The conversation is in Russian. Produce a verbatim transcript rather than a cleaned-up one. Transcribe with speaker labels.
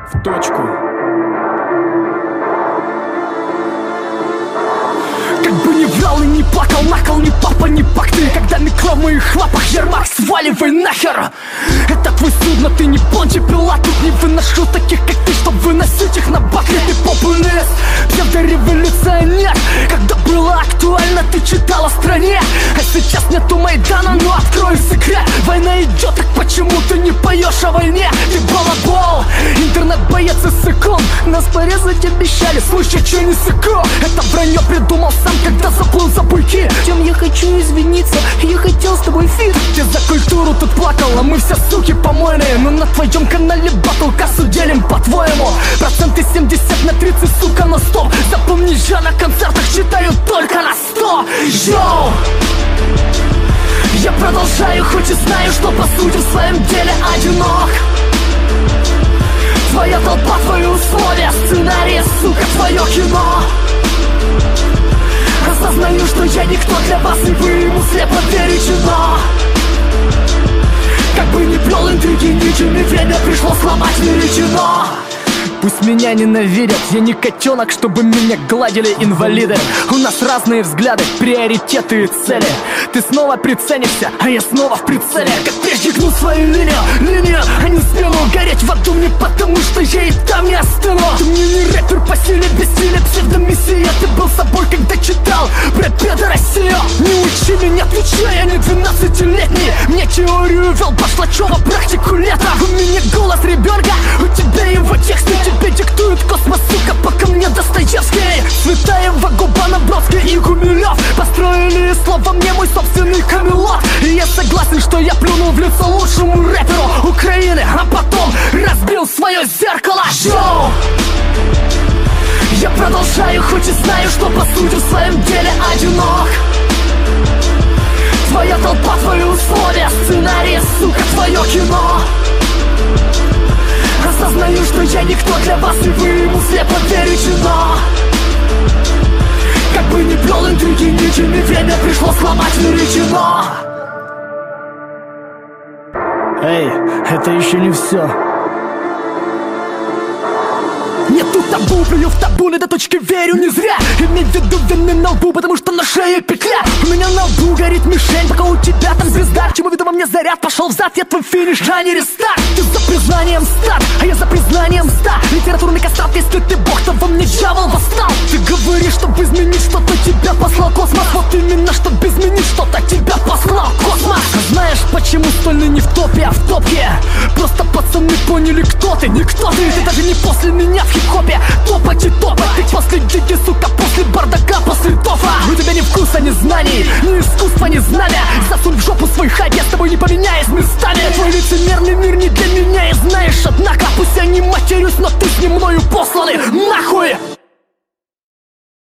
Speaker 1: В точку.
Speaker 2: Как бы ни врал и не плакал, накол ни папа, ни пакты. Когда микро в моих лапах, Ермак, сваливай нахер. Это твой суд, но ты не Понти Пилат. Тут не выношу таких, как ты, чтоб выносить их на бакле. Ты популист, псевдореволюционер. Когда было актуально, ты читал о стране. А сейчас нету Майдана, но открою секрет. Война идет, так почему ты не поешь о войне? Ты балабол, интернет-боец и сыкун. Нас порезать обещали, слушай, че не сыку. Это вранье придумал сам, когда заплыл за буйки. Тем я хочу извиниться, я хотел с тобой фит. Ты за культуру тут плакал, а мы все суки помойные. Но на твоем канале батл кассу делим по-твоему. Проценты семьдесят на тридцать, сука, на стоп. Запомни, я на концертах читаю только на сто. Йоу! Я продолжаю, хоть и знаю, что по сути в своем деле одинок. Твоя толпа, твои условия, сценарий, сука, твое кино. Осознаю, что я никто для вас, и вы ему слепо верите, но как бы ни плел интриги ничеми, время пришло сломать веретено. Пусть меня ненавидят, я не котенок, чтобы меня гладили инвалиды. У нас разные взгляды, приоритеты и цели. Ты снова приценишься, а я снова в прицеле. Как прежде гну свою линию, линию, а не спину. Гореть в аду мне, потому что я и там не остыну. Ты мне не рэпер по силе, без стиля, псевдомиссия. Ты был собой, когда читал про педорасию. Не учи меня, отвечай, я не двенадцатилетний. Мне теорию вел Башлачева, практику лета. У меня голос ребенка, у тебя его тексты. Тебе диктует космос, сука, пока мне Достоевский. Цветаева, Губанов, Бродский и Гумилев построили словом мне мой собственный Камелот. И я согласен, что я плюнул в лицо лучшему рэперу Украины, а потом разбил свое зеркало. Шоу! Я продолжаю, хоть и знаю, что по сути в своем деле одинок. Твоя толпа, твои условия, сценарий, сука, твое кино. Осознаю, что я никто для вас, и вы ему слепо верите, но как бы ни плел интриги ничеми, время пришло сломать веретено. Эй, это еще не все. Нету табу, плюю в табуны до точки, верю не зря. Имей в виду вины на лбу, потому что на шее петля. У меня на лбу горит мишень, пока у тебя там звезда. К чему ведомо мне заряд, пошел взад, я твой финиш, а не рестарт. Ты за признанием стар, а я за признанием ста. Литературный кастрат, если ты бог, то во мне дьявол восстал. Ты говоришь, чтобы изменить что-то, тебя послал космос. Вот именно, чтобы изменить что-то, тебя послал космос. Знаешь, почему столь не в топе, а в топке? Просто пацаны поняли, кто ты, никто ты. Ты даже не после меня в хип-хопе. Топать и топать, ты после диги, сука, после бардака, после тофа. У тебя ни вкуса, ни знаний, ни искусства, ни знамя. Засунь в жопу свой хайп, я с тобой не поменяюсь местами. Твой лицемерный мир не для меня, и знаешь, однако, пусть я не матерюсь, но ты с ним мною после.